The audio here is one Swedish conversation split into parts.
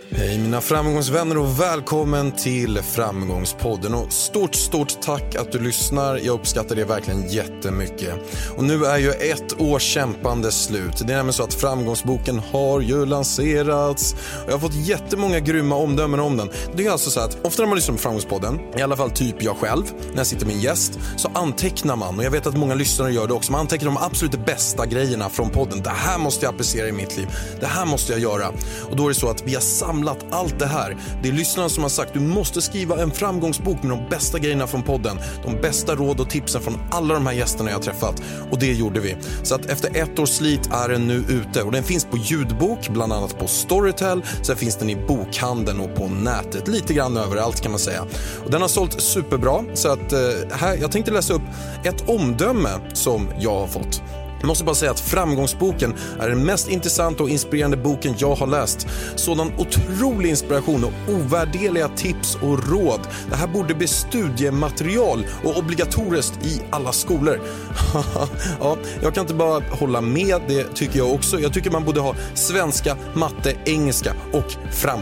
Hej mina framgångsvänner och välkommen till Framgångspodden. Och stort tack att du lyssnar. Jag uppskattar det verkligen jättemycket. Och nu är ju ett års kämpande slut. Det är nämligen så att Framgångsboken har ju lanserats. Och jag har fått jättemånga grymma omdömen om den. Det är alltså så att ofta när man lyssnar på Framgångspodden, i alla fall typ jag själv, när jag sitter med en gäst, så antecknar man. Och jag vet att många lyssnare gör det också. Man antecknar de absolut bästa grejerna från podden. Det här måste jag applicera i mitt liv. Det här måste jag göra. Och då är det så att vi har samlat allt det här. Det är lyssnarna som har sagt du måste skriva en framgångsbok med de bästa grejerna från podden. De bästa råd och tipsen från alla de här gästerna jag har träffat. Och det gjorde vi. Så att efter ett års slit är den nu ute. Och den finns på ljudbok, bland annat på Storytel. Sen finns den i bokhandeln och på nätet. Lite grann överallt kan man säga. Och den har sålt superbra. Så att här, jag tänkte läsa upp ett omdöme som jag har fått. Jag måste bara säga att Framgångsboken är den mest intressanta och inspirerande boken jag har läst. Sådan otrolig inspiration och ovärderliga tips och råd. Det här borde bli studiematerial och obligatoriskt i alla skolor. Ja, jag kan inte bara hålla med, det tycker jag också. Jag tycker man borde ha svenska, matte, engelska och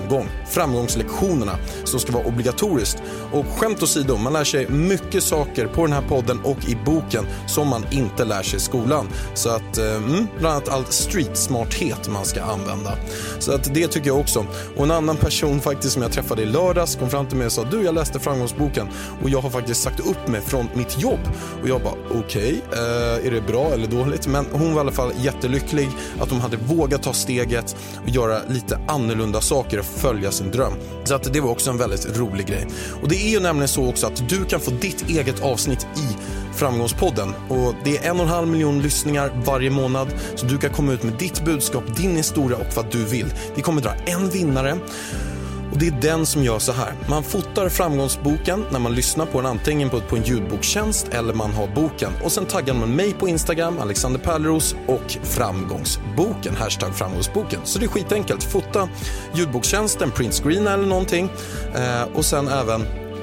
framgångslektionerna som ska vara obligatoriskt. Och skämt åsido, man lär sig mycket saker på den här podden och i boken som man inte lär sig i skolan. Så att bland annat all street-smarthet man ska använda. Så att det tycker jag också. Och en annan person faktiskt som jag träffade i lördags kom fram till mig och sa du, jag läste Framgångsboken och jag har faktiskt sagt upp mig från mitt jobb. Och jag bara okej, är det bra eller dåligt? Men hon var i alla fall jättelycklig att de hade vågat ta steget och göra lite annorlunda saker och följa sin dröm. Så att det var också en väldigt rolig grej. Och det är ju nämligen så också att du kan få ditt eget avsnitt i Framgångspodden. Och det är 1,5 miljon lyssningar varje månad. Så du kan komma ut med ditt budskap, din historia och vad du vill. Vi kommer dra en vinnare. Och det är den som gör så här. Man fotar Framgångsboken när man lyssnar på den, antingen på en ljudboktjänst eller man har boken. Och sen taggar man mig på Instagram, Alexander Pärleros och Framgångsboken, #Framgångsboken. Så det är skitenkelt. Fota ljudboktjänsten, printscreen eller någonting. Och sen även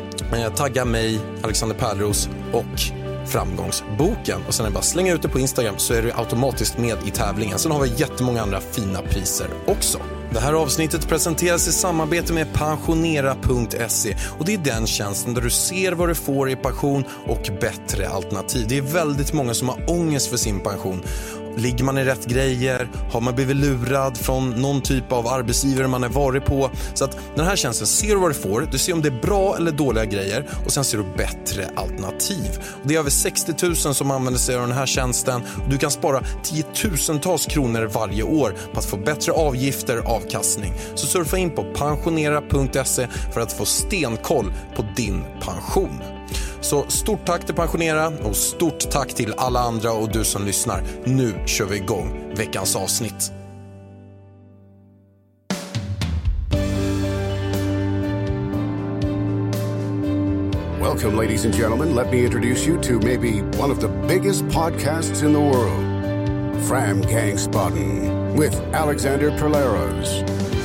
tagga mig, Alexander Pärleros och Framgångsboken. Och sen är det bara slänga ut det på Instagram så är du automatiskt med i tävlingen. Sen har vi jättemånga andra fina priser också. Det här avsnittet presenteras i samarbete med pensionera.se och det är den tjänsten där du ser vad du får i pension och bättre alternativ. Det är väldigt många som har ångest för sin pension. Ligger man i rätt grejer? Har man blivit lurad från någon typ av arbetsgivare man är varit på? Så att den här tjänsten, ser du vad du får, du ser om det är bra eller dåliga grejer och sen ser du bättre alternativ. Och det är över 60 000 som använder sig av den här tjänsten och du kan spara 10,000-tals kronor varje år på att få bättre avgifter och avkastning. Så surfa in på pensionera.se för att få stenkoll på din pension. Så stort tack till Pensionera och stort tack till alla andra och du som lyssnar. Nu kör vi igång veckans avsnitt. Welcome, ladies and gentlemen. Let me introduce you to maybe one of the biggest podcasts in the world. Framgångsboken with Alexander Pärleros.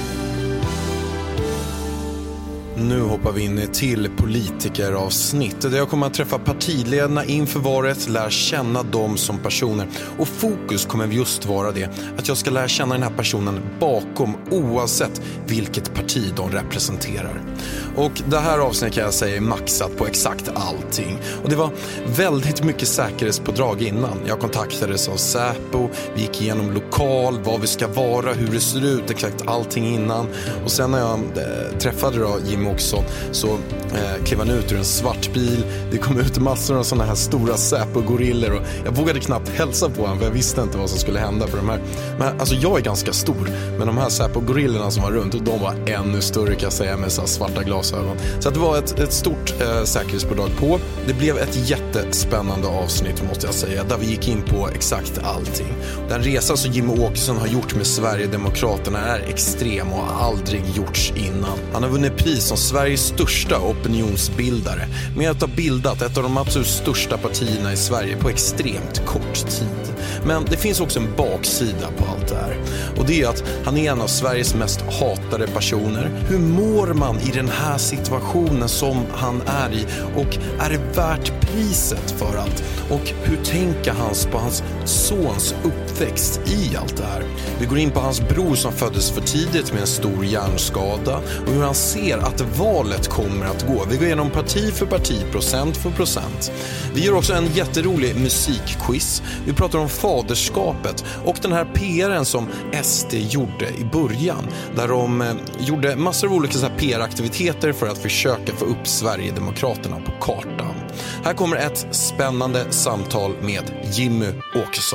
Nu hoppar vi in till politikeravsnitt där jag kommer att träffa partiledarna inför valet, lära känna dem som personer. Och fokus kommer just vara det, att jag ska lära känna den här personen bakom oavsett vilket parti de representerar. Och det här avsnittet kan jag säga är maxat på exakt allting. Och det var väldigt mycket säkerhetspådrag innan. Jag kontaktades av Säpo, vi gick igenom lokal, vad vi ska vara, hur det ser ut, exakt allting innan. Och sen när jag träffade då Jimmy också så klev han ut ur en svart bil. Det kom ut massor av sådana här stora Säpo-gorillor och jag vågade knappt hälsa på honom för jag visste inte vad som skulle hända för de här. Men alltså jag är ganska stor, men de här Säpo-gorillorna som var runt och de var ännu större kan jag säga med så svarta glasögon. Så att det var ett stort säkerhetspådrag på. Det blev ett jättespännande avsnitt måste jag säga, där vi gick in på exakt allting. Den resa som Jimmy Åkesson har gjort med Sverigedemokraterna är extrem och har aldrig gjorts innan. Han har vunnit pris som Sveriges största opinionsbildare med att ha bildat ett av de absolut största partierna i Sverige på extremt kort tid. Men det finns också en baksida på allt det här. Och det är att han är en av Sveriges mest hatade personer. Hur mår man i den här situationen som han är i? Och är det värt priset för allt? Och hur tänker han på hans sons uppväxt i allt det här? Vi går in på hans bror som föddes för tidigt med en stor hjärnskada och hur han ser att valet kommer att gå. Vi går igenom parti för parti, procent för procent. Vi gör också en jätterolig musikquiz. Vi pratar om faderskapet och den här PR:en som SD gjorde i början. Där de gjorde massor av olika så här PR-aktiviteter för att försöka få upp Sverigedemokraterna på kartan. Här kommer ett spännande samtal med Jimmy Åkesson.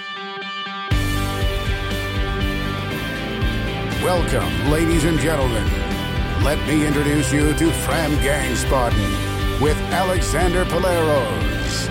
Welcome, ladies and gentlemen. Let me introduce you to Framgångsboden with Alexander Paleros.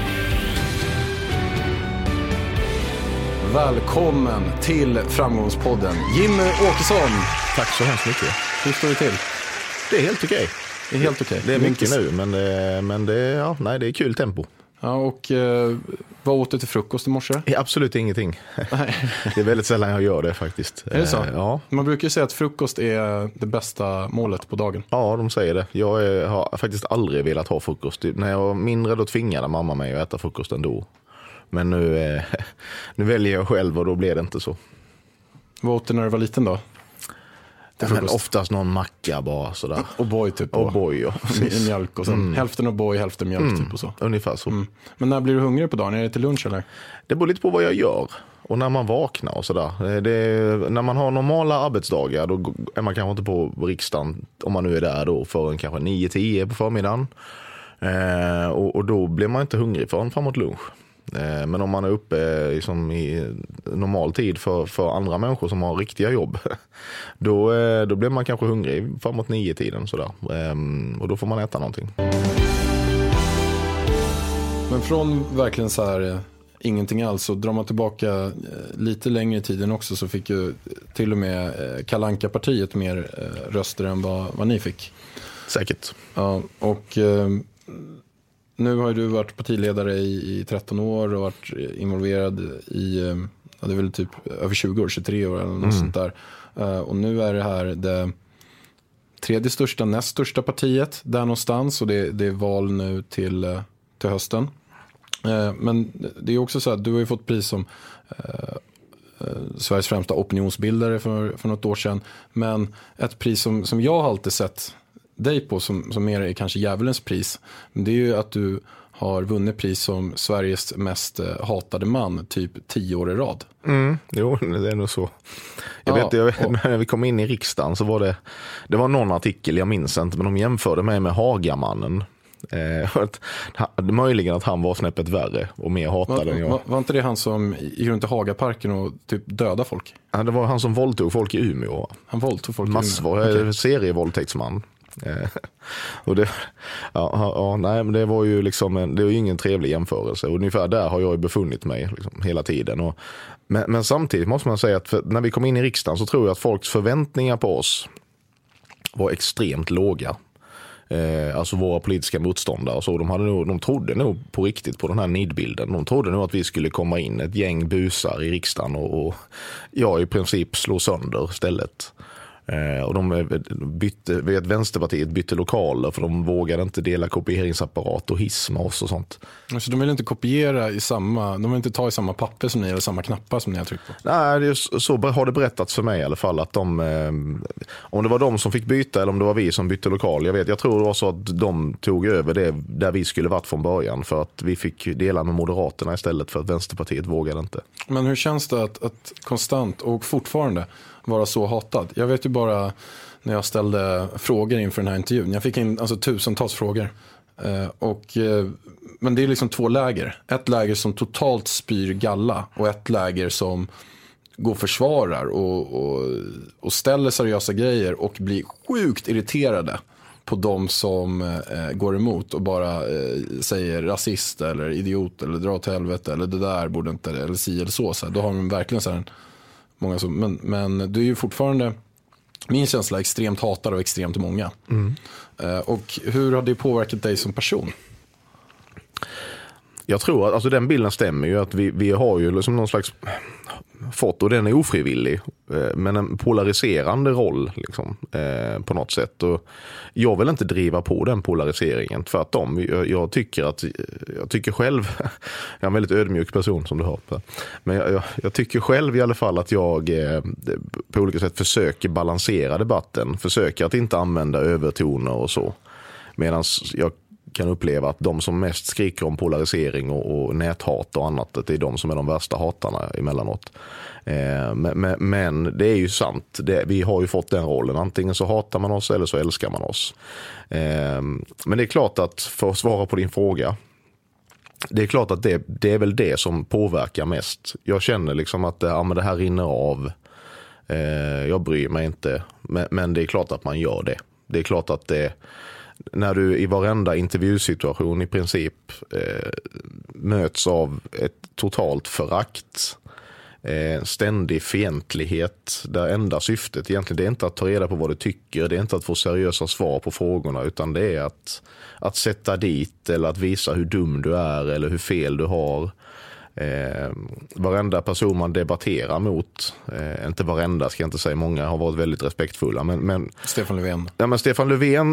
Välkommen till Framgångspodden, Jimmy Åkesson. Tack så hemskt mycket. Hur står det till? Det är helt okej. Det är helt okej. Det är mycket nu, men det är kul tempo. Ja, och vad åt du till frukost i morse? Absolut ingenting. Det är väldigt sällan jag gör det faktiskt. Är det så? Ja. Man brukar ju säga att frukost är det bästa målet på dagen. Ja, de säger det. Jag har faktiskt aldrig velat ha frukost. När jag var mindre då tvingade mamma mig att äta frukost ändå. Men nu väljer jag själv och då blir det inte så. Vad åt du när du var liten då? Men oftast någon macka bara sådär. Och boy typ. Och boy, ja. Mjölk och sen hälften av boy, hälften mjölk typ och så. Ungefär så. Men när blir du hungrig på dagen? Är det till lunch eller? Det beror lite på vad jag gör. Och när man vaknar och sådär. När man har normala arbetsdagar då är man kanske inte på riksdagen, om man nu är där då, förrän kanske 9-10 på förmiddagen. Och då blir man inte hungrig förrän framåt lunch. Men om man är uppe liksom i normal tid för andra människor som har riktiga jobb, då blir man kanske hungrig framåt 9-tiden sådär. Och då får man äta någonting. Men från verkligen så här ingenting alls, så drar man tillbaka lite längre i tiden också, så fick ju till och med Kalle Anka-partiet mer röster än vad ni fick. Säkert. Ja, och nu har du varit partiledare i 13 år och varit involverad i, det är väl typ över 20 år, 23 år eller något sånt där. Och nu är det här det tredje största, näst största partiet där någonstans, och det är val nu till hösten. Men det är också så att du har ju fått pris som Sveriges främsta opinionsbildare för något år sedan. Men ett pris som jag har alltid sett dig på som mer är kanske djävulens pris. Det är ju att du har vunnit pris som Sveriges mest hatade man typ 10 år i rad. Jo, det är nog så. Jag vet, när vi kom in i riksdagen så var det var någon artikel, jag minns inte, men de jämförde mig med Hagamannen. Möjligen att han var snäppet värre och mer hatad än jag. Var inte det han som gick runt i Hagaparken och typ döda folk? Ja, det var han som våldtog folk i Umeå. Han våldtog folk massor, i Umeå? Serievåldtäktsman. Och nej, men det var ju liksom det är ju ingen trevlig jämförelse, och ungefär där har jag ju befunnit mig liksom, hela tiden. Men samtidigt måste man säga att när vi kom in i riksdagen så tror jag att folks förväntningar på oss var extremt låga. Alltså våra politiska motståndare, så de trodde nog på riktigt på den här nidbilden. De trodde nog att vi skulle komma in ett gäng busar i riksdagen och i princip slå sönder stället. Och Vänsterpartiet bytte lokaler för de vågade inte dela kopieringsapparat och hiss med oss och sånt. Så de vill inte kopiera de vill inte ta i samma papper som ni eller samma knappar som ni har tryckt på? Nej, så har det berättats för mig i alla fall, att om det var de som fick byta eller om det var vi som bytte lokal. Jag tror det var så att de tog över det där vi skulle varit från början, för att vi fick dela med Moderaterna istället, för att Vänsterpartiet vågade inte. Men hur känns det att konstant och fortfarande vara så hatad? Jag vet ju bara när jag ställde frågor inför den här intervjun. Jag fick in tusentals frågor. Men det är liksom 2 läger. Ett läger som totalt spyr galla och ett läger som går och försvarar och ställer seriösa grejer och blir sjukt irriterade på de som går emot och bara säger rasist eller idiot eller dra till helvete eller det där borde inte, eller si eller så. Då har de verkligen så här många som, men du är ju fortfarande min känsla är extremt hatad och extremt många. Och hur har det påverkat dig som person? Jag tror att alltså, den bilden stämmer ju, att vi har ju liksom någon slags fått, och den är ofrivillig, men en polariserande roll liksom, på något sätt. Och jag vill inte driva på den polariseringen, tvärtom. Jag tycker själv, jag är en väldigt ödmjuk person som du hör på, men jag tycker själv i alla fall att jag på olika sätt försöker balansera debatten, försöker att inte använda övertoner och så, medan jag kan uppleva att de som mest skriker om polarisering och näthat och annat, det är de som är de värsta hatarna emellanåt. Men det är ju sant. Vi har ju fått den rollen. Antingen så hatar man oss eller så älskar man oss. Men det är klart att, för att svara på din fråga, det är klart att det är väl det som påverkar mest. Jag känner liksom att men det här rinner av. Jag bryr mig inte. Men det är klart att man gör det. Det är klart att när du i varenda intervjusituation i princip möts av ett totalt förakt, ständig fientlighet, där enda syftet egentligen, det är inte att ta reda på vad du tycker, det är inte att få seriösa svar på frågorna, utan det är att sätta dit eller att visa hur dum du är eller hur fel du har. Varenda person man debatterar mot, inte varenda, ska jag inte säga, många har varit väldigt respektfulla, men Stefan Löfven. Ja, men Stefan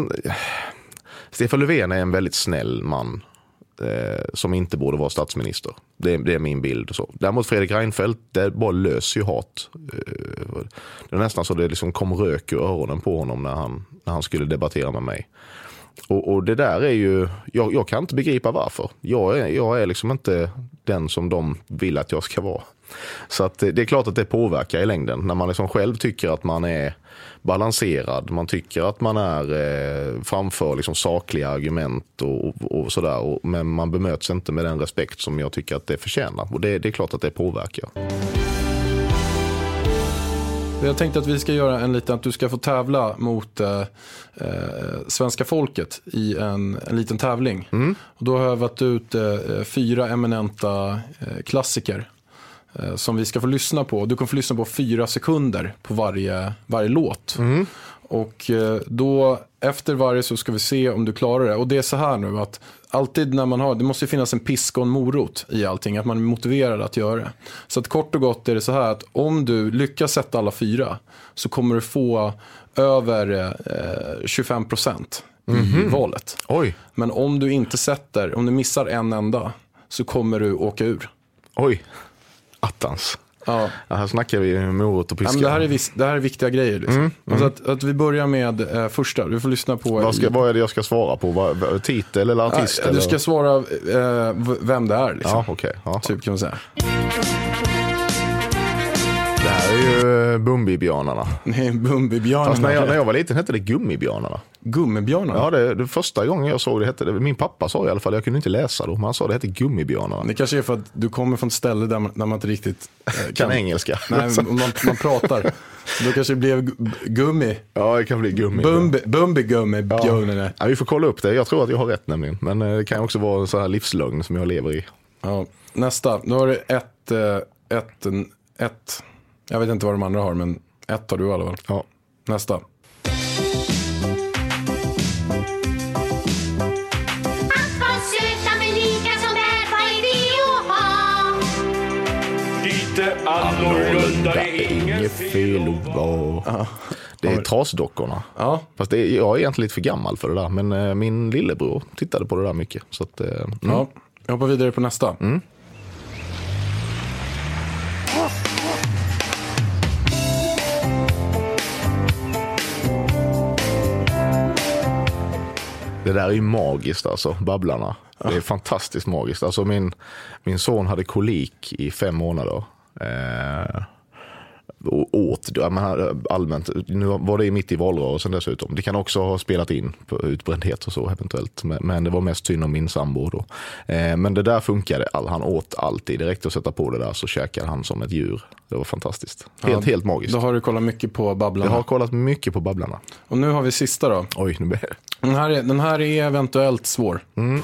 Löfven är en väldigt snäll man som inte borde vara statsminister. Det är min bild. Så. Däremot Fredrik Reinfeldt, det bara löser ju hat. Det är nästan så det liksom kom rök ur öronen på honom när han skulle debattera med mig. Och det där är ju, jag kan inte begripa varför. Jag är liksom inte den som de vill att jag ska vara. Så att det är klart att det påverkar i längden. När man liksom själv tycker att man är balanserad, man tycker att man är framför liksom sakliga argument och sådär, men man bemöts inte med den respekt som jag tycker att det förtjänar. Och det är klart att det påverkar. Jag tänkte att vi ska göra att du ska få tävla mot svenska folket i en liten tävling. Och då har jag varit ut 4 eminenta klassiker som vi ska få lyssna på. Du kan få lyssna på 4 sekunder på varje låt. Och då efter varje så ska vi se om du klarar det. Och det är så här nu att alltid när man har, det måste finnas en pisk och en morot i allting, att man är motiverad att göra det. Så att kort och gott är det så här att om du lyckas sätta alla 4 så kommer du få över 25% i valet. Oj. Men om du missar en enda så kommer du åka ur. Oj, attans. Ja. Här snackar vi morot och piska. Ja, men det här är viktiga grejer liksom. Så att vi börjar med första. Du får lyssna på vad är det jag ska svara på? Titel eller artist? Du ska svara vem det är liksom. Ja, okej. Ja. Typ kan man säga. Det här är ju Bumbibjörnarna. Nej, Bumbibjörnarna. Fast när jag var liten hette det Gummibjörnarna. Gummibjörnarna? Ja, det första gången jag såg det hette det. Min pappa sa i alla fall, jag kunde inte läsa då, men han sa det hette Gummibjörnarna. Det kanske är för att du kommer från ett ställe där man inte riktigt kan engelska. Nej, man pratar. Då kanske det blev gummi. Ja, det kan bli gummi. Bumbigummibjörnarna. Ja, vi får kolla upp det. Jag tror att jag har rätt nämligen. Men det kan också vara en sån här livslögn som jag lever i. Ja, nästa. Då har du ett. Jag vet inte vad de andra har, men 1 har du i alla fall. Ja. Nästa. Annorlunda är inget fel att vara. Det är Trasdockorna. Ja. Fast jag är egentligen lite för gammal för det där. Men min lillebror tittade på det där mycket. Så att, ja, jag hoppar vidare på nästa. Det där är ju magiskt alltså, Babblarna. Det är fantastiskt magiskt. Alltså min son hade kolik i 5 månader. Och åt allmänt. Nu var det mitt i valrörelsen dessutom. Det kan också ha spelat in på utbrändhet och så eventuellt. Men det var mest synd om min sambo då. Men det där funkade. Han åt alltid. Direkt att sätta på det där så käkade han som ett djur. Det var fantastiskt. Helt magiskt. Då har du kollat mycket på Babblarna. Jag har kollat mycket på Babblarna. Och nu har vi sista då. Oj, nu blir det. Den här är eventuellt svår.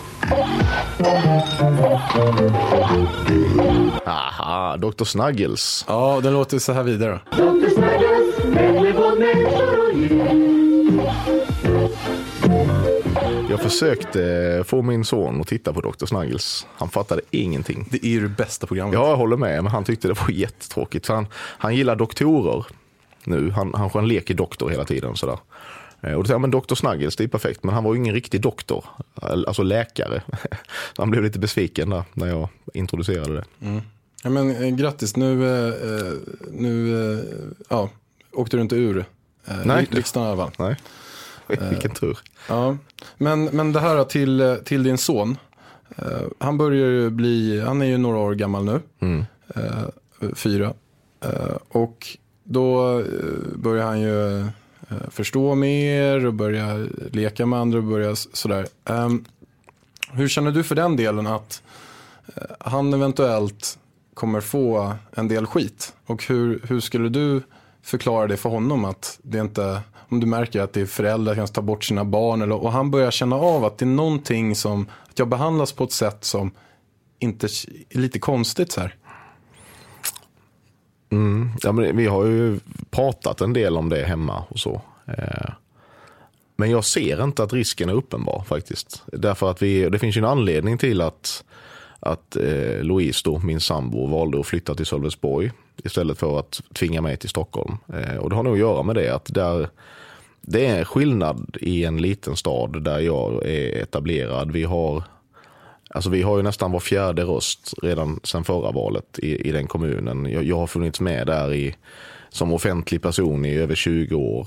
Aha, Dr. Snuggles. Ja, den låter så här vidare. Dr. Snuggles, med vår människor Jag försökte få min son att titta på Dr. Snuggles. Han fattade ingenting. Det är ju det bästa programmet. Ja, jag håller med, men han tyckte det var jättetråkigt. Så han gillar doktorer nu. Han leker doktor hela tiden. Sådär. Och då säger men Dr. Snuggles, det är perfekt. Men han var ju ingen riktig doktor, alltså läkare. Så han blev lite besviken där när jag introducerade det. Mm. Ja, men grattis, nu åkte du inte ur riksdagen i alla fall. Nej, vilken tur. Ja. Men det här till din son. Han är ju några år gammal nu. 4. Och då börjar han ju förstå mer och börja leka med andra och börja sådär. Hur känner du för den delen att han eventuellt kommer få en del skit? Och hur skulle du förklara det för honom att det inte, om du märker att det är föräldrar som ta bort sina barn och han börjar känna av att det är någonting som, att jag behandlas på ett sätt som inte är lite konstigt så här? Ja, men vi har ju pratat en del om det hemma och så. Men jag ser inte att risken är uppenbar faktiskt. Därför att det finns ju en anledning till att Louise då, min sambo, valde att flytta till Sölvesborg istället för att tvinga mig till Stockholm. Och det har nog att göra med det att det är skillnad i en liten stad där jag är etablerad. Vi har ju nästan var fjärde röst redan sedan förra valet i den kommunen. Jag har funnits med där som offentlig person i över 20 år.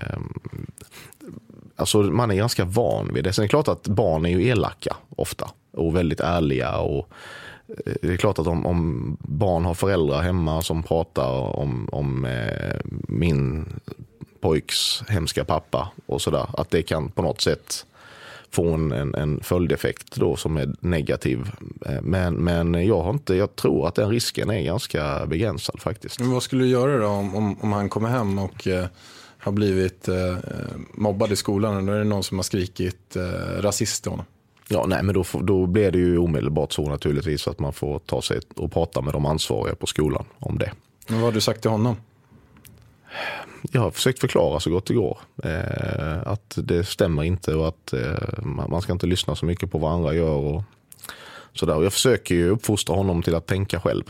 Alltså man är ganska van vid det. Sen är det klart att barn är ju elaka ofta och väldigt ärliga. Och det är klart att om barn har föräldrar hemma som pratar om min pojks hemska pappa och sådär, att det kan på något sätt få en följdeffekt då som är negativ. Men jag tror att den risken är ganska begränsad faktiskt. Men vad skulle du göra då om han kommer hem och har blivit mobbad i skolan? Då är det någon som har skrikit rasist till honom. Ja, nej, men då blir det ju omedelbart så naturligtvis att man får ta sig och prata med de ansvariga på skolan om det. Men vad har du sagt till honom? Jag har försökt förklara så gott det går att det stämmer inte och att man ska inte lyssna så mycket på vad andra gör och sådär. Och jag försöker ju uppfostra honom till att tänka själv.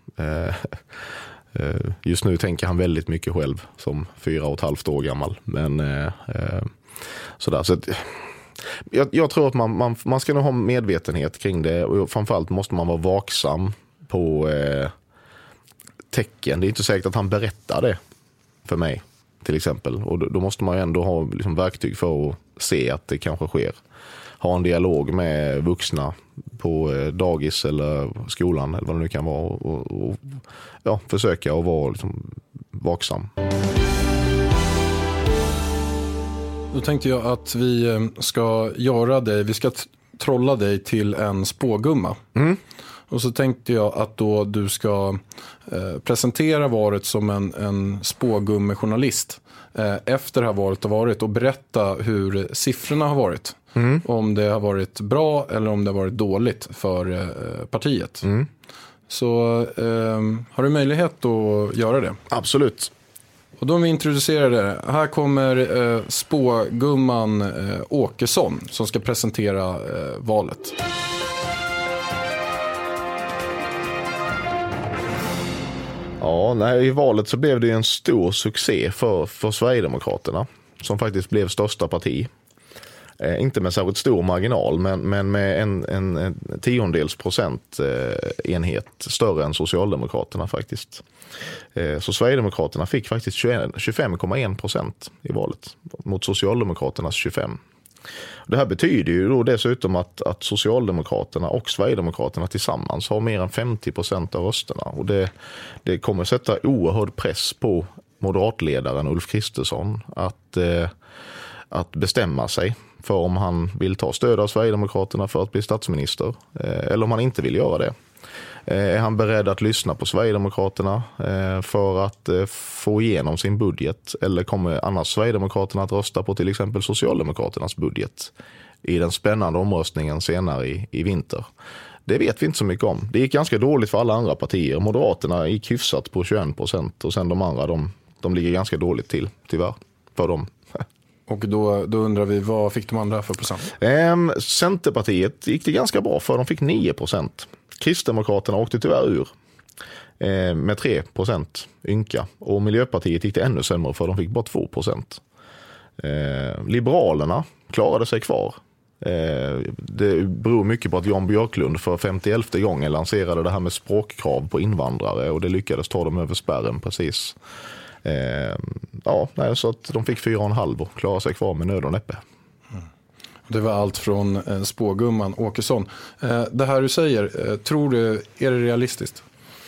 Just nu tänker han väldigt mycket själv som 4,5 år gammal. Men sådär. Så jag tror att man ska nog ha medvetenhet kring det och framförallt måste man vara vaksam på tecken. Det är inte säkert att han berättar det för mig till exempel. Och då måste man ju ändå ha liksom verktyg för att se att det kanske sker. Ha en dialog med vuxna på dagis eller skolan eller vad det nu kan vara och försöka att vara liksom vaksam. Då tänkte jag att vi ska vi ska trolla dig till en spågumma. Och så tänkte jag att då du ska presentera valet som en spågummejournalist efter det här valet har varit och berätta hur siffrorna har varit. Om det har varit bra eller om det har varit dåligt för partiet. Så har du möjlighet att göra det? Absolut. Och då vi introducerar det. Här kommer spågumman Åkesson som ska presentera valet. Ja, i valet så blev det en stor succé för Sverigedemokraterna som faktiskt blev största parti. Inte med särskilt stor marginal men med en 10% enhet större än Socialdemokraterna faktiskt. Så Sverigedemokraterna fick faktiskt 25,1% i valet mot Socialdemokraternas 25%. Det här betyder ju då dessutom att Socialdemokraterna och Sverigedemokraterna tillsammans har mer än 50% av rösterna. Och det kommer sätta oerhörd press på moderatledaren Ulf Kristersson att bestämma sig för om han vill ta stöd av Sverigedemokraterna för att bli statsminister eller om han inte vill göra det. Är han beredd att lyssna på Sverigedemokraterna för att få igenom sin budget eller kommer annars Sverigedemokraterna att rösta på till exempel Socialdemokraternas budget i den spännande omröstningen senare i vinter? Det vet vi inte så mycket om. Det gick ganska dåligt för alla andra partier. Moderaterna gick hyfsat på 21% och sen de andra de ligger ganska dåligt till, tyvärr. för dem. Och då undrar vi, vad fick de andra för procent? Centerpartiet gick det ganska bra för, de fick 9%. Kristdemokraterna åkte tyvärr ur med 3% ynka. Och Miljöpartiet gick det ännu sämre för, de fick bara 2%. Liberalerna klarade sig kvar. Det beror mycket på att Jan Björklund för 51:e gången lanserade det här med språkkrav på invandrare, och det lyckades ta dem över spärren precis. Så att de fick 4,5 och klarade sig kvar med nöd och näppe. Det var allt från spågumman Åkesson. Det här du säger, tror du, är det realistiskt?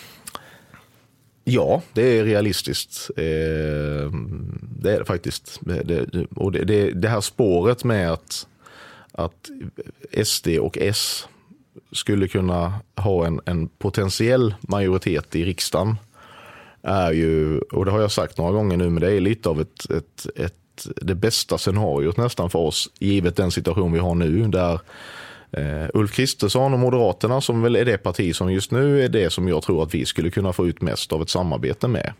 Ja, det är realistiskt. Det är det faktiskt. Det här spåret med att SD och S skulle kunna ha en potentiell majoritet i riksdagen är ju, och det har jag sagt några gånger nu, men det är lite av det bästa scenariot nästan för oss, givet den situation vi har nu, där Ulf Kristersson och Moderaterna, som väl är det parti som just nu är det som jag tror att vi skulle kunna få ut mest av ett samarbete med.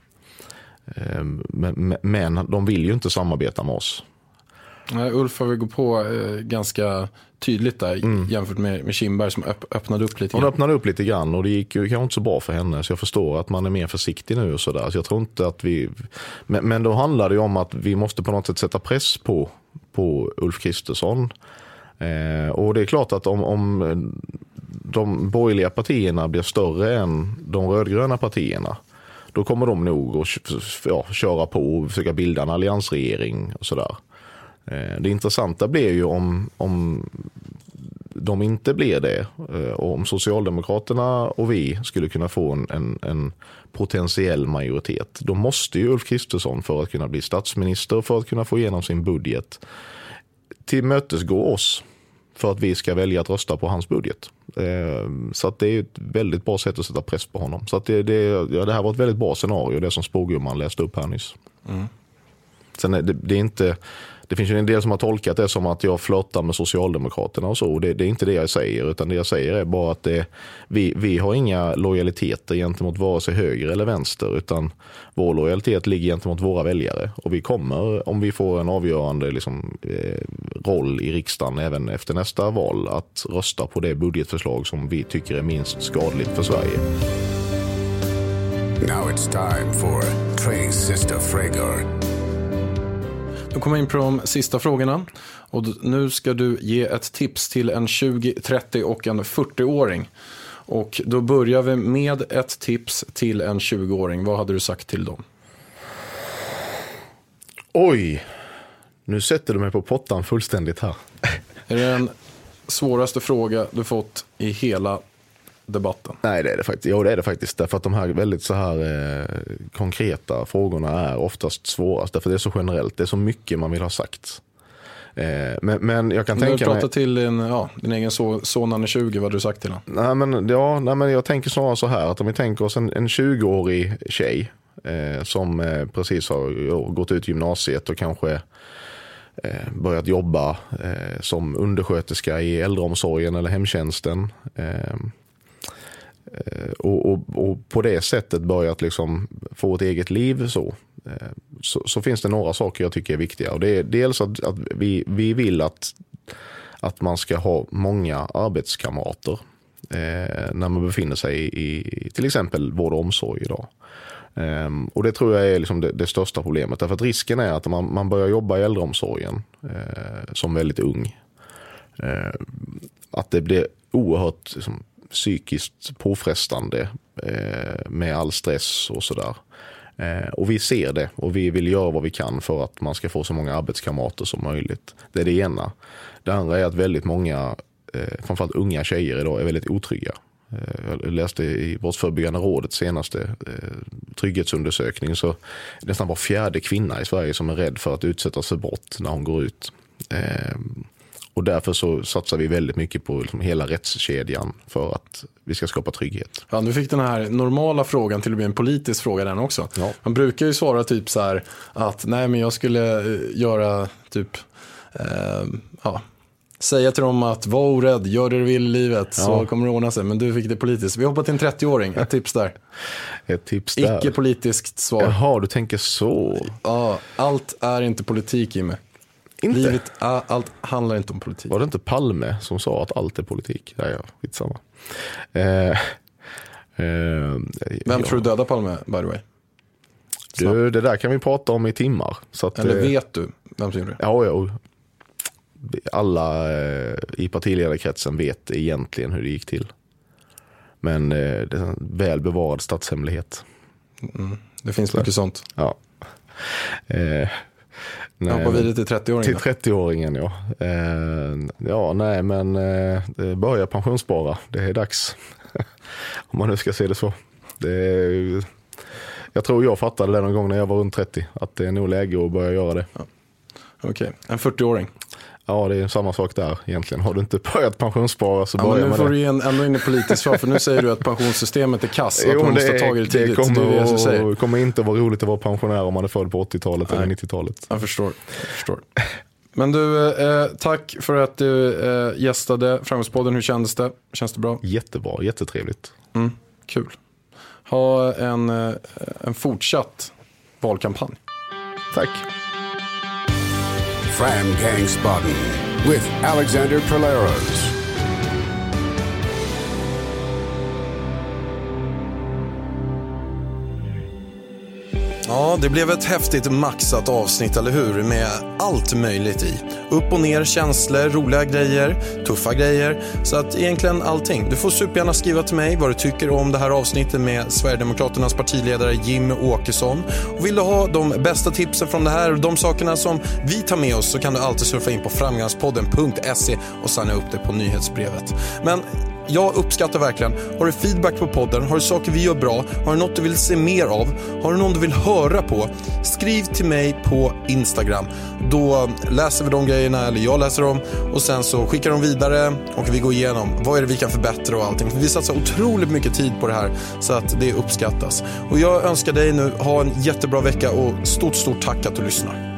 Men de vill ju inte samarbeta med oss. Nej, Ulf har vi gått på ganska tydligt där jämfört med Kinberg som öppnade upp lite grann. Hon öppnade upp lite grann och det gick ju kanske inte så bra för henne, så jag förstår att man är mer försiktig nu och sådär. Så jag tror inte att vi... Men då handlar det ju om att vi måste på något sätt sätta press på Ulf Kristersson. Och det är klart att om de borgerliga partierna blir större än de rödgröna partierna, då kommer de nog att köra på och försöka bilda en alliansregering och sådär. Det intressanta blir ju om de inte blir det, och om Socialdemokraterna och vi skulle kunna få en potentiell majoritet. Då måste ju Ulf Kristersson, för att kunna bli statsminister och för att kunna få igenom sin budget, tillmötesgå oss för att vi ska välja att rösta på hans budget. Så att det är ett väldigt bra sätt att sätta press på honom. Så att det här var ett väldigt bra scenario, det som spågumman läste upp här nyss. Sen det är inte... Det finns ju en del som har tolkat det som att jag flörtar med Socialdemokraterna och så. Det är inte det jag säger, utan det jag säger är bara att vi har inga lojaliteter gentemot vare sig höger eller vänster, utan vår lojalitet ligger gentemot våra väljare. Och vi kommer, om vi får en avgörande roll i riksdagen även efter nästa val, att rösta på det budgetförslag som vi tycker är minst skadligt för Sverige. Now it's time for Trey's sister Fragor. Då kommer in på de sista frågorna. Och nu ska du ge ett tips till en 20, 30 och en 40-åring. Och då börjar vi med ett tips till en 20-åring. Vad hade du sagt till dem? Oj, nu sätter du mig på pottan fullständigt här. Är det den svåraste fråga du fått i hela debatten? Nej, det är det faktiskt. Jo, det är det faktiskt. Därför att de här väldigt så här konkreta frågorna är oftast svårast. Därför det är så generellt. Det är så mycket man vill ha sagt. Men jag kan tänka mig... Du pratar till din egen son när han är 20, vad har du sagt till honom? Nej, men jag tänker snarare så här, att om vi tänker oss en 20-årig tjej som precis har gått ut gymnasiet och kanske börjat jobba som undersköterska i äldreomsorgen eller hemtjänsten, och på det sättet börjat liksom få ett eget liv, så finns det några saker jag tycker är viktiga. Och det är dels att vi vill att man ska ha många arbetskamrater när man befinner sig i till exempel vård och omsorg idag. Och det tror jag är liksom det största problemet. Därför att risken är att man börjar jobba i äldreomsorgen som väldigt ung, att det blir oerhört liksom, psykiskt påfrestande med all stress och sådär. Och vi ser det och vi vill göra vad vi kan för att man ska få så många arbetskamrater som möjligt. Det är det ena. Det andra är att väldigt många, framförallt unga tjejer idag, är väldigt otrygga. Jag läste i Brottsförebyggande rådets senaste trygghetsundersökning, så nästan var 4:e kvinna i Sverige som är rädd för att utsättas för brott när hon går ut. Och därför så satsar vi väldigt mycket på liksom hela rättskedjan för att vi ska skapa trygghet. Ja, du fick den här normala frågan till att bli en politisk fråga den också. Ja. Man brukar ju svara typ så här att nej, men jag skulle göra typ säga till dem att var orädd, gör det du vill i livet, så kommer det ordna sig. Men du fick det politiskt. Vi hoppar till en 30-åring, ett tips där. Ett tips där. Icke-politiskt svar. Jaha, du tänker så. Ja, allt är inte politik, Jimmy. Inte? Livet, allt handlar inte om politik. Var det inte Palme som sa att allt är politik? Ja, skitsamma. Vem tror du döda Palme, by the way? Du, det där kan vi prata om i timmar. Så att, eller vet du vem som gjorde det? Ja. Alla i partiledarkretsen vet egentligen hur det gick till. Men det är en väl bevarad statshemlighet. Det finns mycket sånt. Ja. Jag hoppar vidare till 30-åringen. Till 30-åringen, ja. Börja pensionsspara. Det är dags. Om man nu ska se det så. Jag tror jag fattade det någon gång när jag var runt 30. Att det är nog läge att börja göra det. Ja. Okej, en 40-åring. Ja, det är samma sak där egentligen. Har du inte börjat pensionsspara så börja med det. Nu får du ändå in i politiskt svar, för nu säger du att pensionssystemet är kass. Att man måste ta tag i det tidigt. Det kommer inte att vara roligt att vara pensionär om man är född på 80-talet eller 90-talet. Jag förstår. Men du, tack för att du gästade Framgångspodden. Hur kändes det? Känns det bra? Jättebra, jättetrevligt. Kul. Ha en fortsatt valkampanj. Tack. Fram Gangsbaden with Alexander Polaros. Ja, det blev ett häftigt maxat avsnitt, eller hur? Med allt möjligt i. Upp och ner känslor, roliga grejer, tuffa grejer. Så att egentligen allting. Du får supergärna skriva till mig vad du tycker om det här avsnittet med Sverigedemokraternas partiledare Jimmie Åkesson. Och vill du ha de bästa tipsen från det här och de sakerna som vi tar med oss, så kan du alltid surfa in på framgångspodden.se och signa upp det på nyhetsbrevet. Men jag uppskattar verkligen. Har du feedback på podden? Har du saker vi gör bra? Har du något du vill se mer av? Har du någon du vill höra på? Skriv till mig på Instagram. Då läser vi de grejerna, eller jag läser dem, och sen så skickar de vidare och vi går igenom vad är det vi kan förbättra och allting. För vi satsar otroligt mycket tid på det här, så att det uppskattas. Och jag önskar dig nu ha en jättebra vecka och stort tack att du lyssnar.